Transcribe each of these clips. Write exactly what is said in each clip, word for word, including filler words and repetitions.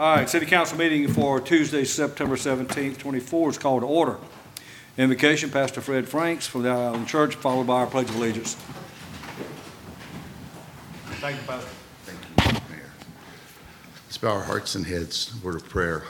All right, city council meeting for Tuesday, September seventeenth, twenty-four is called to order. Invocation, Pastor Fred Franks from the Island Church, followed by our Pledge of Allegiance. Thank you, Pastor. Thank you, Mayor. Let's bow our hearts and heads, word of prayer.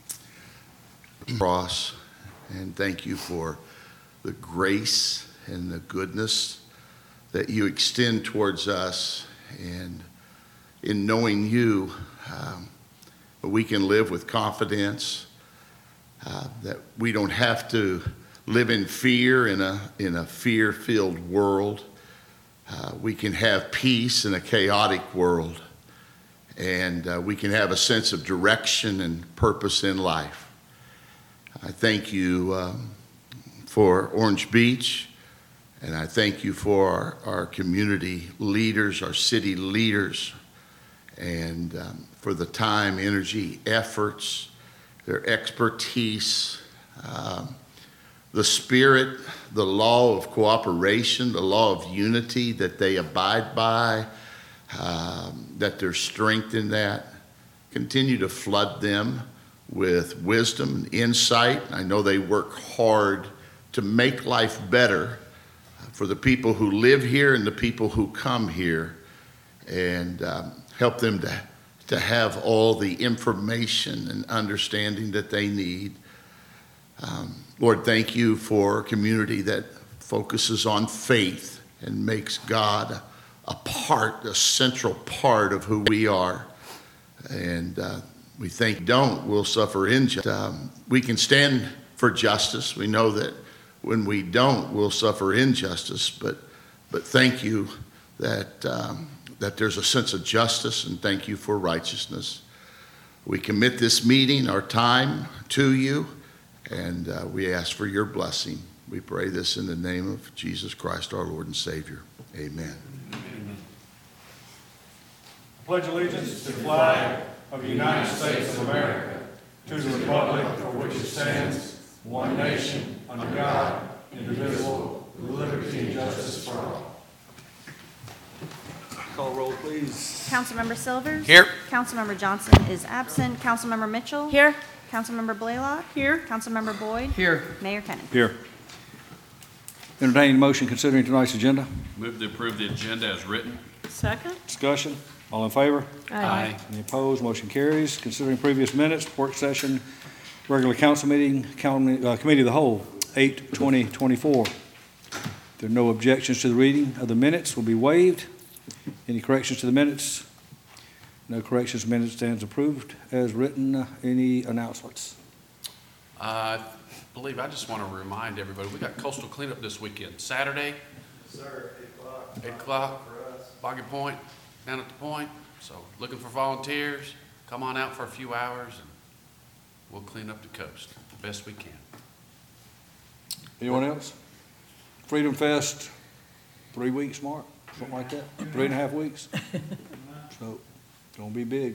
Cross, and thank you for the grace and the goodness that you extend towards us. And in knowing you, um, we can live with confidence uh, that we don't have to live in fear in a in a fear-filled world. Uh, we can have peace in a chaotic world, and uh, we can have a sense of direction and purpose in life. I thank you um, for Orange Beach, and I thank you for our, our community leaders, our city leaders, and um, for the time, energy, efforts, their expertise, um, the spirit, the law of cooperation, the law of unity that they abide by, um, that there's strength in that. Continue to flood them with wisdom and insight. I know they work hard to make life better for the people who live here and the people who come here, and um, help them to, to have all the information and understanding that they need. Um, Lord, thank you for a community that focuses on faith and makes God a part, a central part of who we are. And uh, we think don't, we'll suffer injustice. Um, we can stand for justice. We know that when we don't, we'll suffer injustice. But but thank you that um, that there's a sense of justice, and thank you for righteousness. We commit this meeting, our time, to you, and uh, we ask for your blessing. We pray this in the name of Jesus Christ, our Lord and Savior. Amen. Amen. I pledge allegiance to the flag of the United States of America, to the republic for which it stands, one nation, under God, indivisible, with liberty and justice for all. Call roll, please. Councilmember Silvers? Here. Councilmember Johnson is absent. Councilmember Mitchell? Here. Councilmember Blaylock? Here. Councilmember Boyd? Here. Mayor Kennan. Here. Entertaining motion considering tonight's agenda. Move to approve the agenda as written. Second. Discussion. All in favor? Aye. Any opposed? Motion carries. Considering previous minutes, work session, regular council meeting, count- uh, committee of the whole, eight twenty twenty-four. If there are no objections to the reading of the minutes, will be waived. Any corrections to the minutes? No corrections. Minutes stands approved as written. Uh, Any announcements? I believe I just want to remind everybody, we got coastal cleanup this weekend, Saturday. Sir, eight o'clock. Eight o'clock, For us. Boggy Point, down at the point. So looking for volunteers. Come on out for a few hours and we'll clean up the coast the best we can. Anyone else? Freedom Fest, three weeks, Mark, something like that, three and a half weeks. So, it's gonna be big.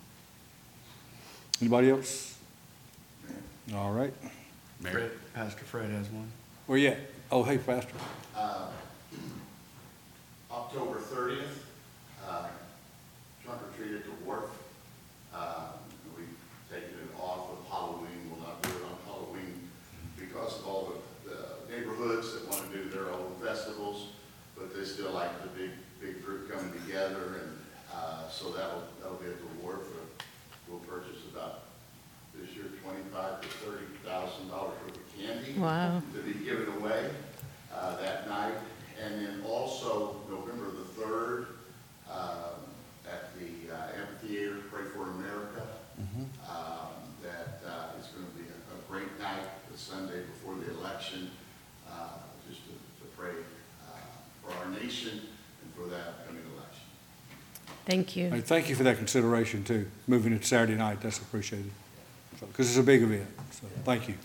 Anybody else? All right. Mary? Pastor Fred has one. Where you at? Oh, hey, Pastor. Uh, October thirtieth, uh, trunk or treat at the wharf. Uh, We've taken it off of Halloween. We'll not do it on Halloween because of all the, the neighborhoods that want to do their own festivals, but they still like the big, big group coming together, and uh, so that'll, that'll be at the wharf. We'll purchase about, this year, twenty-five to thirty thousand dollars worth of candy. Wow. To be given away uh, that night. And then also November the third, um, at the uh, amphitheater, Pray for America. Um, that uh, is going to be a, a great night, the Sunday before the election, uh, just to, to pray uh, for our nation and for that upcoming election. Thank you. Hey, thank you for that consideration too, moving it to Saturday night, that's appreciated. Because it's a big event, so thank you.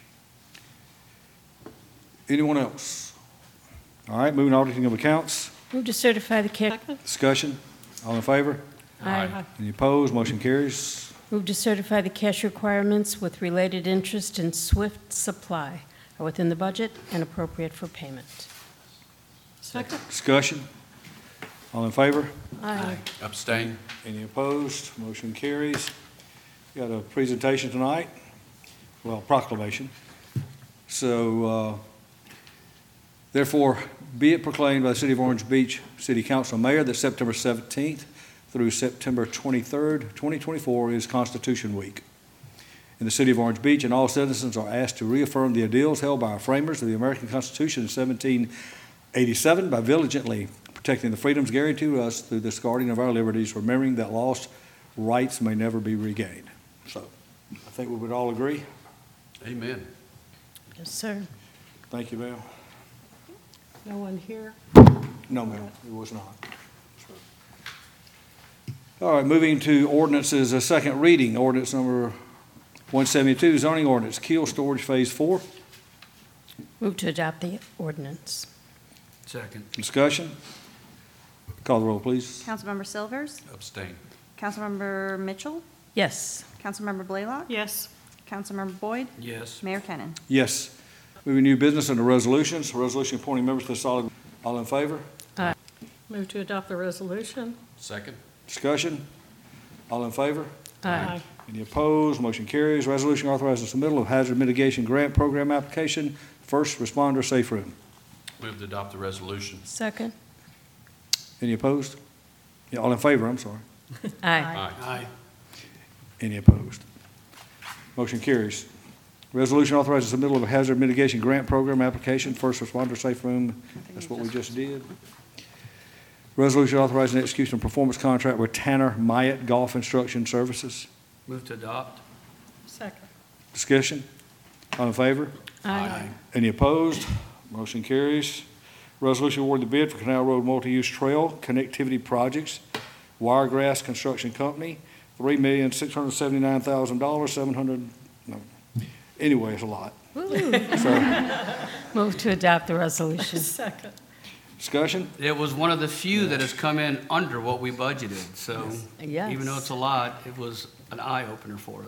Anyone else? All right, moving on to auditing of accounts, Move to certify the cash. discussion, all in favor? Aye. Any opposed? Motion carries. Move to certify the cash requirements with related interest in Swift Supply are within the budget and appropriate for payment. Second. Discussion, all in favor? Aye. Abstain? Any opposed? Motion carries. got a presentation tonight, well, proclamation. So, uh, therefore, be it proclaimed by the City of Orange Beach City Council Mayor that September seventeenth through September twenty-third, twenty twenty-four is Constitution Week in the City of Orange Beach, and all citizens are asked to reaffirm the ideals held by our framers of the American Constitution in seventeen eighty-seven by diligently protecting the freedoms guaranteed to us through this guarding of our liberties, remembering that lost rights may never be regained. So, I think we would all agree. Amen. Yes, sir. Thank you, ma'am. No one here? No, ma'am, it was not. All right, moving to ordinances, a second reading, ordinance number one seventy-two, zoning ordinance, Keel Storage Phase Four. Move to adopt the ordinance. Second. Discussion? Call the roll, please. Councilmember Silvers, Abstain. Councilmember Mitchell, Yes. Councilmember Blaylock, Yes. Councilmember Boyd, Yes. Mayor Kennan. Yes. Moving new business under resolutions, resolution appointing members to the solid, all in favor? Move to adopt the resolution. Second. Discussion? All in favor? Aye. Any opposed? Motion carries. Resolution authorizing submittal of hazard mitigation grant program application, first responder safe room. Move to adopt the resolution. Second. Any opposed? Yeah, all in favor, I'm sorry. Aye. Aye. Aye. Any opposed? Motion carries. Resolution authorizing submittal of a hazard mitigation grant program application, first responder safe room. That's what we just did. Resolution authorizing execution of performance contract with Tanner Myatt Golf Instruction Services. Move to adopt. Second. Discussion? All in favor? Aye. Any opposed? Motion carries. Resolution awarding the bid for Canal Road Multi-Use Trail Connectivity Projects, Wiregrass Construction Company, three million, six hundred seventy-nine thousand dollars, seven hundred, no. Anyway, it's a lot. So, Move to adopt the resolution. Second. discussion? It was one of the few that has come in under what we budgeted, so Yes. even though it's a lot, it was an eye-opener for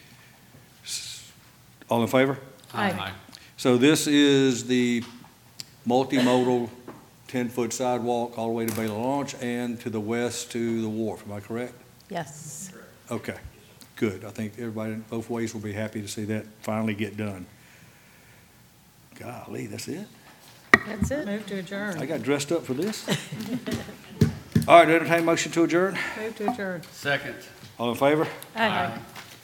us. All in favor? Aye. So this is the multimodal ten-foot sidewalk all the way to Baylor Launch and to the west to the wharf. Am I correct? Yes. Okay, good. I think everybody both ways will be happy to see that finally get done. Golly, that's it? That's it. Move to adjourn. I got dressed up for this? All right, entertain motion to adjourn. Move to adjourn. Second. All in favor? Aye.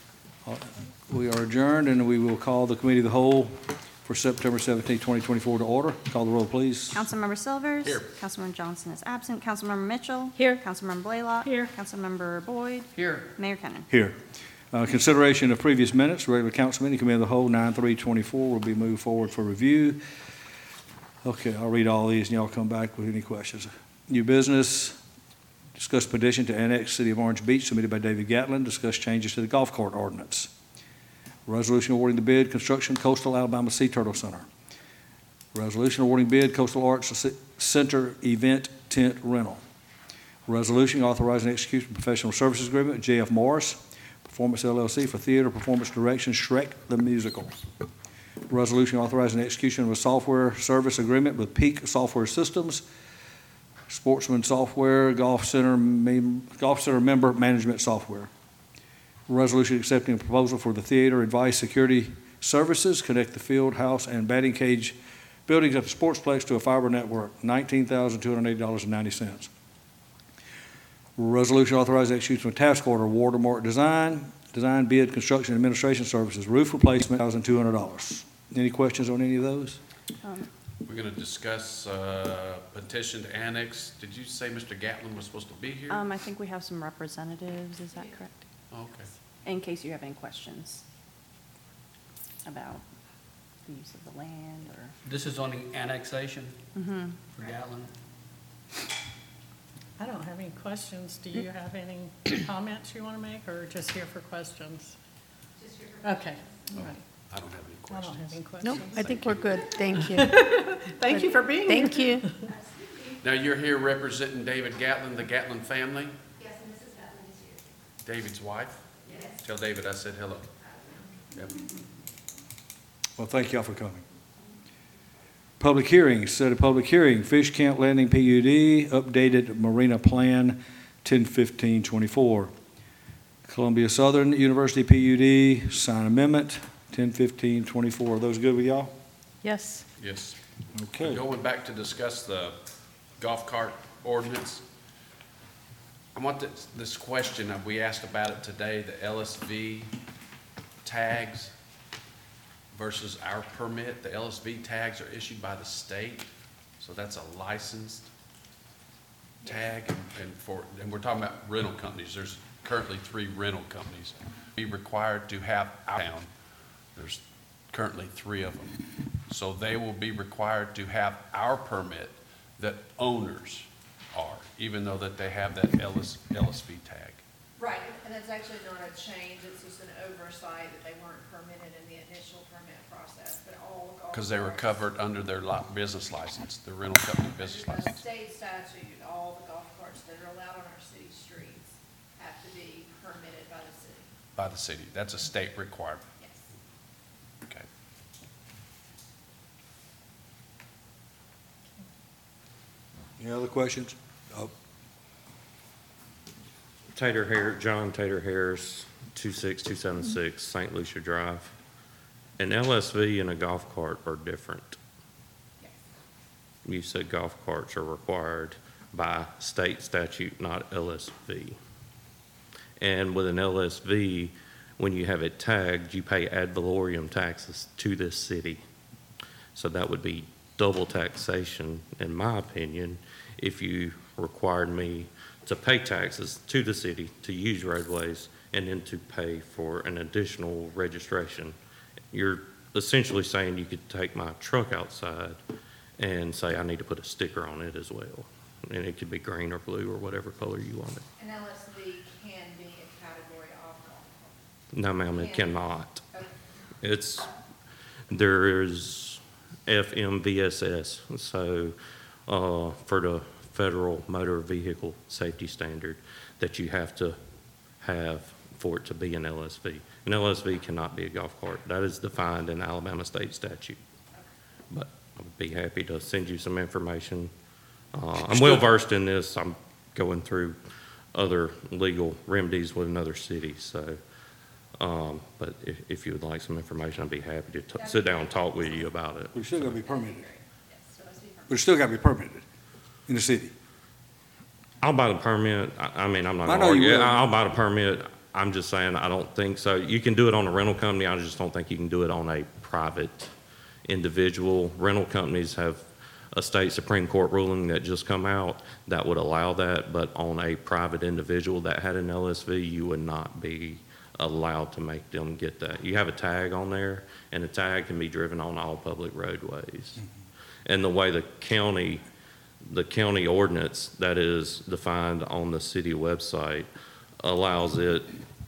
We are adjourned, and we will call the committee of the whole for September seventeenth, twenty twenty-four to order. Call the roll, please. Councilmember Silvers. Here. Councilmember Johnson is absent. Councilmember Mitchell. Here. Councilmember Blaylock. Here. Councilmember Boyd, Here. Mayor Kennan. Here. Uh, Consideration of previous minutes, regular council meeting, committee of the whole, nine three twenty-four will be moved forward for review. Okay, I'll read all these, and y'all come back with any questions. New business, discuss petition to annex City of Orange Beach submitted by David Gatlin, discuss changes to the golf cart ordinance. Resolution awarding the bid, construction Coastal Alabama Sea Turtle Center. Resolution awarding bid, Coastal Arts Center event tent rental. Resolution authorizing execution of professional services agreement with J F Morris, Performance L L C for theater performance direction, Shrek the Musical. Resolution authorizing execution of a software service agreement with Peak Software Systems, Sportsman Software, Golf Center, mem- Golf Center Member Management Software. Resolution accepting a proposal for the Theater Advice Security Services, connect the field, house, and batting cage buildings at the Sportsplex to a fiber network, nineteen thousand two hundred eighty dollars and ninety cents. Resolution authorizing execution of task order, Watermark Design, Design Bid Construction Administration Services, roof replacement, one thousand two hundred dollars. Any questions on any of those? Um, We're going to discuss uh, petition to annex. Did you say Mister Gatlin was supposed to be here? Um, I think we have some representatives, is that correct? Okay. In case you have any questions about the use of the land or. This is on the annexation Mm-hmm. for Gatlin. I don't have any questions. Do you have any comments you want to make, or just here for questions? Just here for questions. Okay, all right. I don't have any I questions. don't have any questions. Nope, I think we're good. Thank you. Thank you for being here. Thank you. Now, you're here representing David Gatlin, the Gatlin family? Yes, and Missus Gatlin is here. David's wife? Yes. Tell David I said hello. Yep. Well, thank y'all for coming. Public hearings, set a public hearing, Fish Camp Landing P U D, updated marina plan, ten fifteen twenty-four. Columbia Southern University P U D, sign amendment, ten fifteen twenty-four. Are those good with y'all? Yes. Yes. Okay. Going back to discuss the golf cart ordinance, I want this, this question, uh, we asked about it today, the L S V tags versus our permit. The L S V tags are issued by the state, so that's a licensed tag, and, and for, and we're talking about rental companies. There's currently three rental companies. Be required to have our town. There's currently three of them. So they will be required to have our permit that owners are, even though that they have that L S, L S V tag. Right, and it's actually not a change, it's just an oversight that they weren't permitted in the initial permit process, but all golf Because they were carts- covered under their li- business license, the rental company business Under the license. state statute, all the golf carts that are allowed on our city streets have to be permitted by the city. By the city. That's a state requirement. Yes. Okay. Any other questions? Oh, Tater Harris, John Tater Harris, two six two seven six, Saint Lucia Drive. An L S V and a golf cart are different. Yes. You said golf carts are required by state statute, not L S V. And with an L S V, when you have it tagged, you pay ad valorem taxes to this city. So that would be double taxation, in my opinion, if you required me to pay taxes to the city to use roadways and then to pay for an additional registration. You're essentially saying you could take my truck outside and say I need to put a sticker on it as well. And it could be green or blue or whatever color you want it. An L S V can be a category of golf cart. No, ma'am, it Can. cannot. Okay. It's, there is F M V S S, so, uh, for the Federal Motor Vehicle Safety Standard that you have to have for it to be an L S V. An L S V cannot be a golf cart. That is defined in Alabama state statute. But I would be happy to send you some information. Uh, I'm well versed in this. I'm going through other legal remedies with another city, so, um, but if, if you would like some information, I'd be happy to t- sit down and talk with you about it. But it's still got to be permitted. Yes, so let's be permitted. But it's still got to be permitted in the city. I'll buy the permit. I, I mean, I'm not I gonna know you argue. will. I'll buy the permit. I'm just saying, I don't think so. You can do it on a rental company. I just don't think you can do it on a private individual. Rental companies have a state Supreme Court ruling that just come out that would allow that, but on a private individual that had an L S V, you would not be allowed to make them get that. You have a tag on there, and the tag can be driven on all public roadways. And the way the county, the county ordinance that is defined on the city website allows it,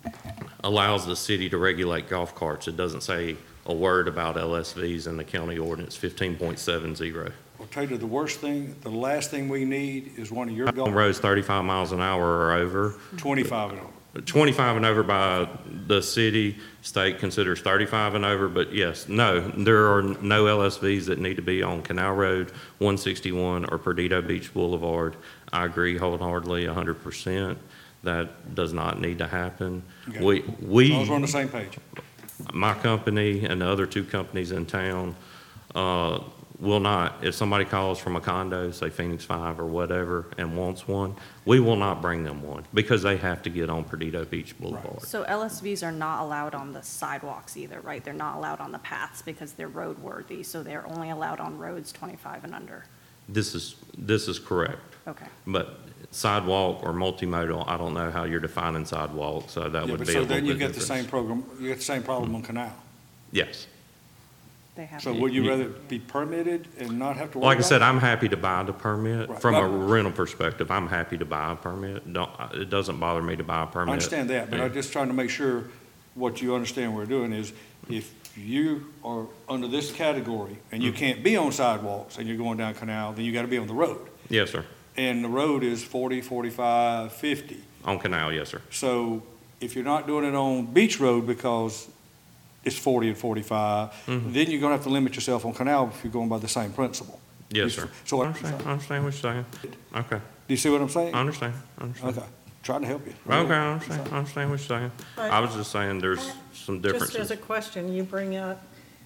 allows the city to regulate golf carts. It doesn't say a word about L S Vs in the county ordinance fifteen point seven zero. I'll tell you, the worst thing, the last thing we need is one of your On golf, roads thirty-five miles an hour or over, twenty-five and over. twenty-five and over by the city, state considers thirty-five and over, but yes, no, there are no L S Vs that need to be on Canal Road, one sixty-one, or Perdido Beach Boulevard. I agree wholeheartedly, one hundred percent. That does not need to happen. Okay. We, As long as we're on we, the same page. my company and the other two companies in town, uh, will not, if somebody calls from a condo, say Phoenix Five or whatever, and wants one, we will not bring them one because they have to get on Perdido Beach Boulevard. So L S Vs are not allowed on the sidewalks either, right? They're not allowed on the paths because they're roadworthy, so they're only allowed on roads twenty-five and under. This is, this is correct. Okay. But sidewalk or multimodal, I don't know how you're defining sidewalk, so that Yeah, would but be a so little then you bit get the different. same program, you get the same problem on Canal. Yes. They have. So would you rather be permitted and not have to worry Like I about said, it? I'm happy to buy the permit. Right. From a But- rental perspective, I'm happy to buy a permit. Don't, it doesn't bother me to buy a permit. I understand that, but Yeah. I'm just trying to make sure what you understand we're doing is if you are under this category and you Mm. can't be on sidewalks and you're going down Canal, then you got to be on the road. Yes, sir. And the road is forty, forty-five, fifty. On Canal, yes, sir. So if you're not doing it on Beach Road because it's forty and forty-five, Mhm. then you're gonna have to limit yourself on Canal if you're going by the same principle. Yes, sir. So, I do understand, I understand what you're saying. Okay, you see what I'm saying? I understand, I understand. Okay. trying to help you. Okay, I understand, I understand what you're saying. I was just saying there's some Just as differences. a question, you bring up,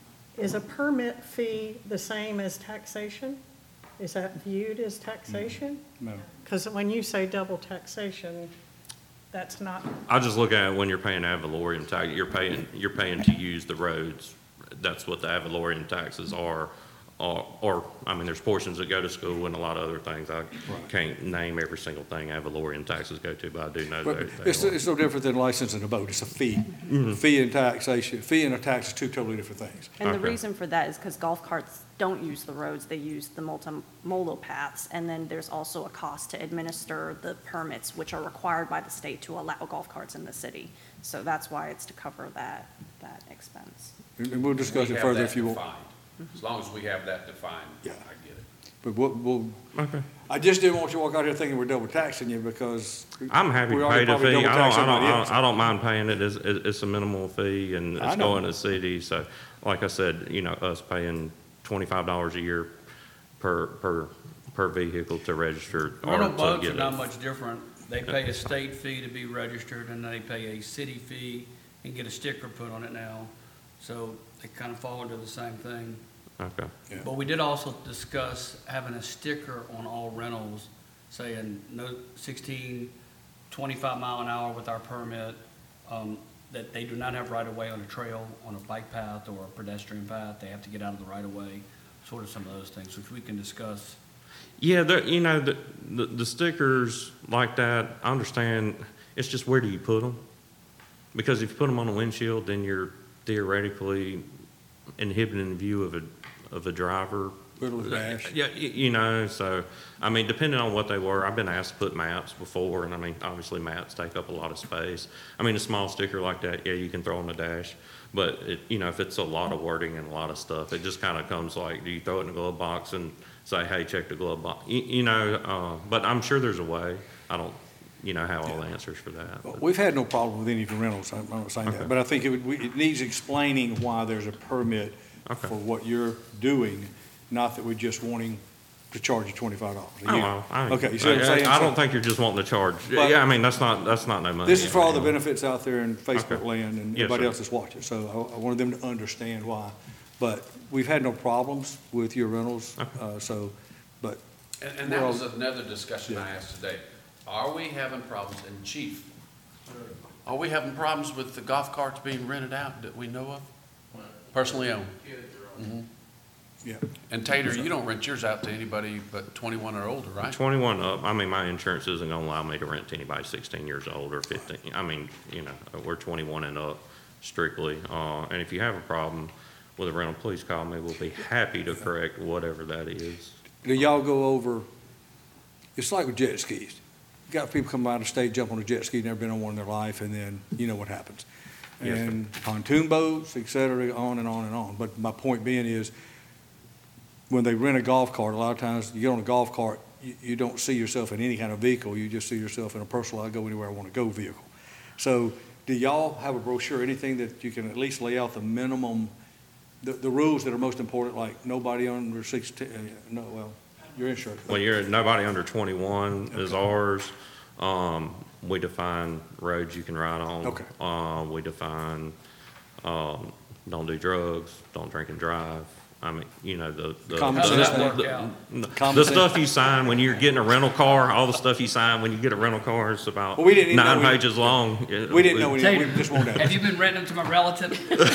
is a permit fee the same as taxation? Is that viewed as taxation? No. Because when you say double taxation, that's not, I just look at it when you're paying ad valorem tax, you're paying, you're paying to use the roads. That's what the ad valorem taxes are. Or, or, I mean, there's portions that go to school and a lot of other things. I can't name every single thing ad valorem taxes go to, but I do know But that. it's, it's no different than licensing a boat. It's a fee. Fee and taxation, fee and a tax are two totally different things. And the Okay. reason for that is because golf carts don't use the roads, they use the multimodal paths. And then there's also a cost to administer the permits, which are required by the state to allow golf carts in the city. So that's why it's to cover that, that expense. And and we'll discuss We it have further that if you want. defined. As long as we have that defined, Yeah. I get it. But we'll, we'll, Okay. I just didn't want you to walk out here thinking we're double taxing you because. I'm happy we to already pay the probably fee. double I don't, tax I don't, somebody I else. don't, I don't mind paying it. It's, it- it's a minimal fee and I it's know. going to the city. So like I said, you know, us paying twenty-five dollars a year per, per, per vehicle to register or Rental to boats are get not it. much different. They pay a state fee to be registered, and they pay a city fee and get a sticker put on it now. So they kind of fall into the same thing. Okay. Yeah. But we did also discuss having a sticker on all rentals saying no sixteen, twenty-five mile an hour with our permit, um, that they do not have right of way on a trail, on a bike path or a pedestrian path. They have to get out of the right of way, sort of some of those things, which we can discuss. Yeah, the, you know, the, the, the stickers like that, I understand, it's just where do you put them? Because if you put them on the windshield, then you're theoretically inhibiting the view of a, of a driver. Little dash. Yeah, y- you know, so, I mean, depending on what they were, I've been asked to put maps before, and I mean, obviously maps take up a lot of space. I mean, a small sticker like that, yeah, you can throw on the dash, but it, you know, if it's a lot of wording and a lot of stuff, it just kind of comes like, do you throw it in the glove box and say, hey, check the glove box? You, you know, uh, but I'm sure there's a way. I don't, you know, have all the answers for that. Well, but- We've had no problem with any of the rentals, I'm I'm not saying Okay. that, but I think it would, we- it needs explaining why there's a permit Okay. for what you're doing, not that we're just wanting to charge you twenty-five dollars a Oh, year. well, I, Okay, you see what I'm saying? I don't So- think you're just wanting to charge. But- Yeah, I mean, that's not, that's not no money. This is for all the benefits out there in Facebook Okay. land and Yes, everybody sir. else that's watching, so I, I wanted them to understand why. But we've had no problems with your rentals, uh, so, but, And, and that Well, was another discussion I yeah. asked today. Are we having problems, and Chief, are we having problems with the golf carts being rented out that we know of? Personally owned? Mhm. yeah. And Tater, you don't rent yours out to anybody but twenty-one or older, right? twenty-one up, I mean, my insurance isn't gonna allow me to rent to anybody sixteen years old or fifteen. I mean, you know, we're twenty-one and up strictly. Uh, and if you have a problem with a rental, please call me. We'll be happy to correct whatever that is. Do y'all go over, it's like with jet skis. You got people come out of state, jump on a jet ski, never been on one in their life, and then you know what happens. Yes, sir. And pontoon boats, et cetera, on and on and on. But my point being is, when they rent a golf cart, a lot of times you get on a golf cart, you, you don't see yourself in any kind of vehicle. You just see yourself in a personal, I go anywhere I want to go vehicle. So do y'all have a brochure, anything that you can at least lay out the minimum, the, the rules that are most important, like nobody under sixteen, uh, no, well, your insurance. Well, you're, nobody under twenty-one is ours. Um, we define roads you can ride on. Okay. Uh, we define, um, don't do drugs, don't drink and drive. I mean, you know, the, the. Common How the- does sense that the- work out? the- Common The sense. stuff you sign when you're getting a rental car, all the stuff you sign when you get a rental car is about Well, we didn't even know nine we- pages long. We didn't know, any- we just wanted Have to. you been renting them to my relative?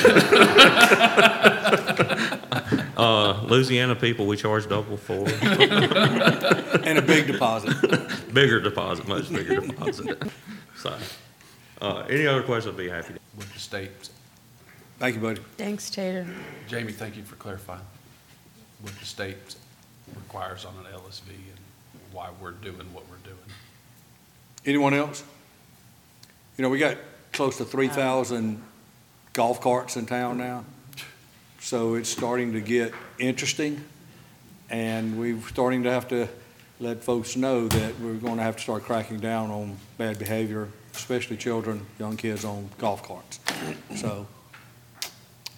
Uh, Louisiana people, we charge double for And a big deposit. bigger deposit, much bigger deposit. So, uh, any other questions, I'd be happy to. With the state. Thank you, buddy. Thanks, Tater. Jamie, thank you for clarifying what the state requires on an L S V and why we're doing what we're doing. Anyone else? You know, we got close to three thousand golf carts in town now. So it's starting to get interesting. And we're starting to have to let folks know that we're going to have to start cracking down on bad behavior, especially children, young kids on golf carts. So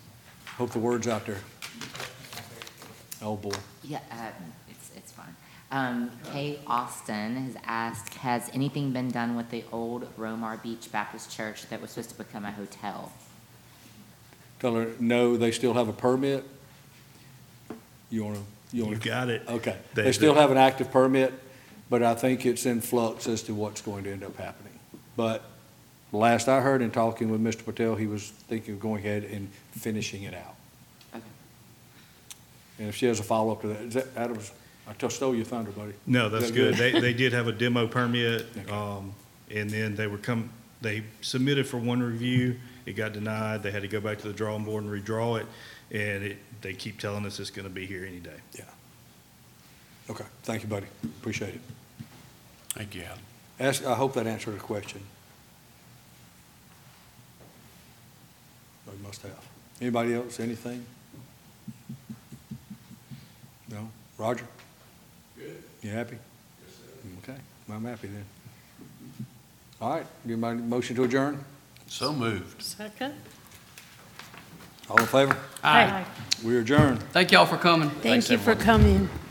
hope the word's out there. Oh, boy. Yeah, um, it's, it's fine. Um, Kay Austin has asked, has anything been done with the old Romar Beach Baptist Church that was supposed to become a hotel? Tell her, no, they still have a permit. You want to, you You want to? got it. Okay. They- They still have an active permit, but I think it's in flux as to what's going to end up happening. But last I heard in talking with Mister Patel, he was thinking of going ahead and finishing it out. Okay. And if she has a follow-up to that, is that, Adams, I just stole your thunder, buddy. No, Is that's that good. They, they did have a demo permit, Okay. um, and then they were come, they submitted for one review. It got denied. They had to go back to the drawing board and redraw it, and it, they keep telling us it's gonna be here any day. Yeah. Okay, thank you, buddy. Appreciate it. Thank you, Adam. Ask, I hope that answered the question. They must have. Anybody else, anything? No? Roger? Good. You happy? Yes, sir. Okay, I'm happy then. All right, you mind, motion to adjourn? So moved. Second? All in favor? Aye. We adjourn. Thank y'all for coming. Thank you for coming.